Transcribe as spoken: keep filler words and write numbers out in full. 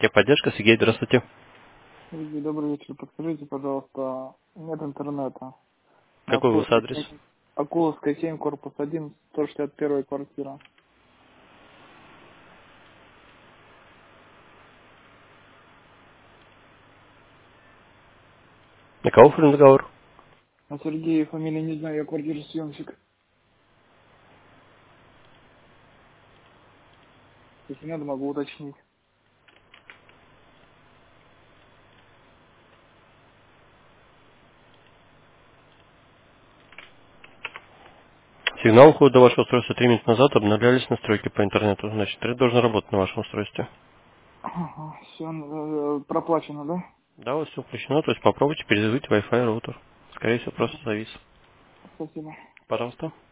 Техподдержка, Сергей, здравствуйте. Сергей, добрый вечер. Подскажите, пожалуйста, нет интернета. На Какой у вас Акуловской адрес? семь, Акуловская семь, корпус один, сто шестьдесят первая квартира. На кого оформлен договор? А Сергей, фамилия не знаю, я квартиросъемщик. Если надо, могу уточнить. Сигнал ухода до вашего устройства три минуты назад, обновлялись настройки по интернету. Значит, это должно работать на вашем устройстве. Ага, все, проплачено, да? Да, у вас все включено, то есть попробуйте перезагрузить Wi-Fi роутер. Скорее всего, просто завис. Спасибо. Пожалуйста.